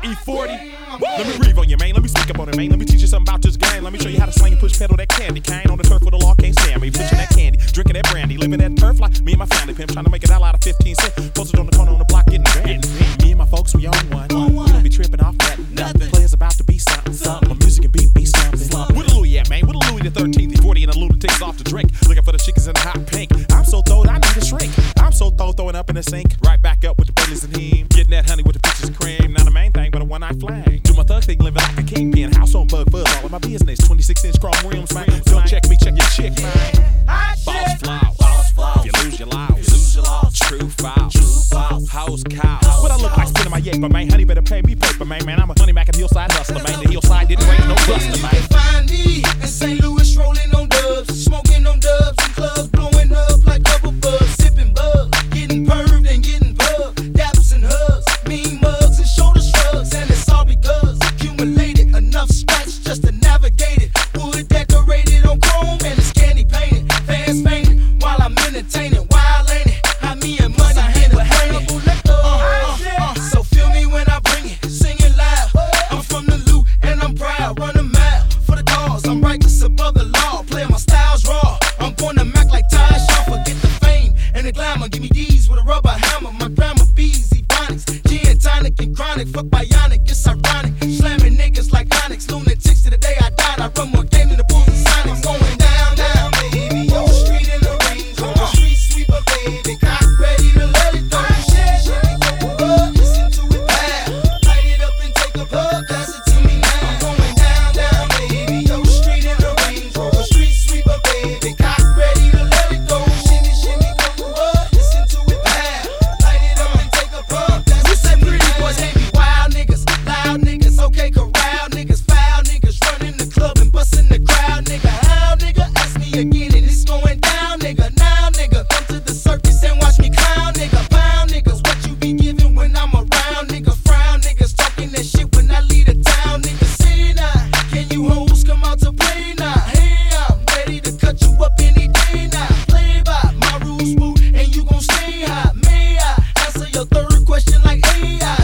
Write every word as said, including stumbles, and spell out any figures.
E forty. Let me breathe on you, man. Let me speak up on it, man. Let me teach you something about this game. Let me show you how to sling and push pedal that candy cane on the turf where the law can't stand me. Pitching that candy, drinking that brandy, living that turf like me and my family pimp, trying to make it all out of fifteen cents. Posted on the corner on the block, getting grand. Me and my folks, we own one. We don't be tripping off that nothing. Players about to be something, something. My music and beat be something. Where the Louis at, man? Where the Louis the thirteenth? E forty and the lunatics off the drink, looking for the chickens in the hot pink. I'm so throwed, I need a shrink. I'm so throwed, throwing up in the sink. Right back up with the Baileys and him. Getting that honey with the peaches and cream. Not a main thing, but a one-night flame. Do my thug thing, living like a kingpin. House on bug fuzz, all in my business. twenty-six inch chrome rims, man. Don't check me, check your chick, man. Boss flaws, boss flaws. You lose your loss, you lose your loss. True false, true false. House cows. What I look like spinning my yak, but man, honey better pay me paper, man. Man, I'm a honey mac and hillside hustler, man. The hillside didn't raise no buster, man. You can find me in Saint Louis, rolling on dubs, smoking on dubs in clubs, blowing up like rubber bugs, sipping bug, getting perved and getting bugged, daps and hugs, mean mugs and shoulder shrugs, and it's all because accumulated enough scratch just to navigate it. Wood decorated on chrome and it's candy painted, fast painted while I'm entertaining. Wild ain't it? How me and money hand in hand. Uh, uh, uh, so feel me when I bring it, sing it loud. I'm from the loot and I'm proud, run a mile for the cause. I'm righteous above the law, playing my styles raw. I'm going to Mac like Ty Shaw, forget the fame and the glamour. Give me D's with a rubber hammer. My grandma B's, Ebonics, gin, tonic, and chronic. Fuck bionic, it's ironic. Slamming niggas like Onyx, lunatics to the day I died. I run more game than the Bulls and Sonics. Going down, down, baby. On the street in the range, on the street sweeper, baby. Cock ready to let it go. Listen to it loud, light it up and take a puff. Pass it to me now. I'm going down, down, baby. On the street in the range, on the street sweeper, baby. Cock ready to let it go. Shimmy, shimmy, go up. Listen to it loud, light it up and take a puff. Pass it to me now. Boys hate me, wild niggas, loud niggas, okay, corral niggas, foul niggas, running the club and busting the crowd, nigga. How, nigga? Ask me again and it's going down, nigga. Now, nigga, come to the circus and watch me clown, nigga. Pound niggas, what you be giving when I'm around, nigga? Frown niggas, talking that shit when I leave the town, nigga. See now, can you hoes come out to play now? Hey, I'm ready to cut you up any day now. Play by my rules, smooth, and you gon' stay high. May I answer your third question like A I?